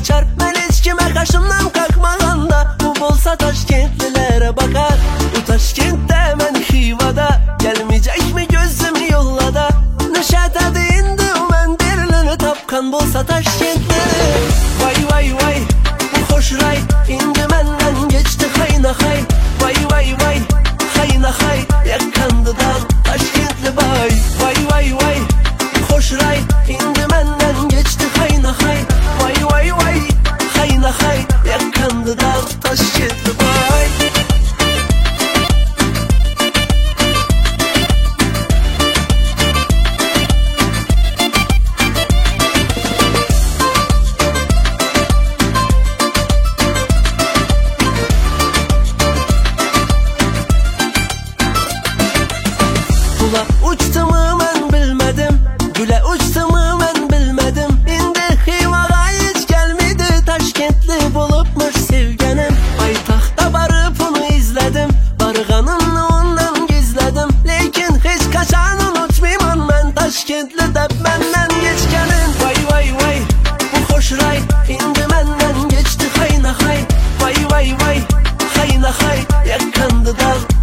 kaçar. Ben hiç kime karşımdan kalkmaganda, bu bolsa Taşkentlilere bakar. Bu Taşkent'te ben Xivada, gelmeyecek mi gözüm yollada. Neşete indi men birlini tapkan bolsa Taşkentli. Vay vay vay bu hoş ray, indi menden geçti hayna hay. Vay vay vay hayna hay, yakandı dağ Taşkentli bay. Vay vay vay hoş ray, indi menden geçti hayna hay. Vay vay vay hayna hay, yakandı dağ Taşkentli bay. Kula uçtumu ben bilmedim, güle uçtumu ben bilmedim. İndi Xivaga hiç gelmedi, Taşkentli bulupmuş sevgenim. Paytaxta barıp onu izledim, barğanımla ondan gizledim. Lekin hiç kaçan unutmayman ben, Taşkentli de benden geçkenim. Vay vay vay bu hoş ray, indi menden geçti hayna hay. Vay vay vay hayna hay, yakandı dağ